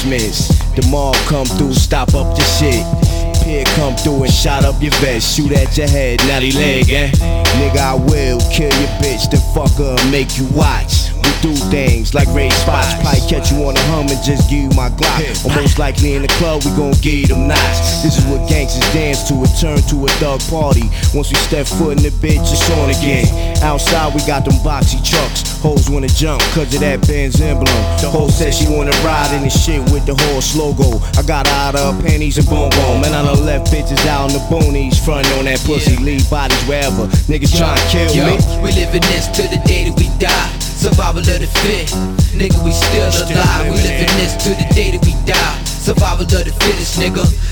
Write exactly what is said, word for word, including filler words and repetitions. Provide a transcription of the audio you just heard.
punishments. The mob come through, stop up the shit. Peer come through and shot up your vest. Shoot at your head, natty leg, eh? Nigga, I will kill your bitch, then fuck her and make you watch. We do things like raid spots. Probably catch you on a hum and just give you my Glock. Or most likely in the club, we gon' give you them knots. This is what gangsters dance to, it turn to a thug party. Once we step foot in the bitch, it's on again. Outside, we got them boxy trucks. Hoes wanna jump, cause of that Benz emblem. The hoe said she wanna ride in the shit with the horse logo. I got her out of her panties and boom boom. Man, I done left bitches out in the boonies, frontin' on that pussy, leave bodies wherever. Niggas tryna kill yo, me. We living this till the day that we die. Survival of the fit, nigga, we still alive. We living this till the day that we die. Survival of the fittest, nigga.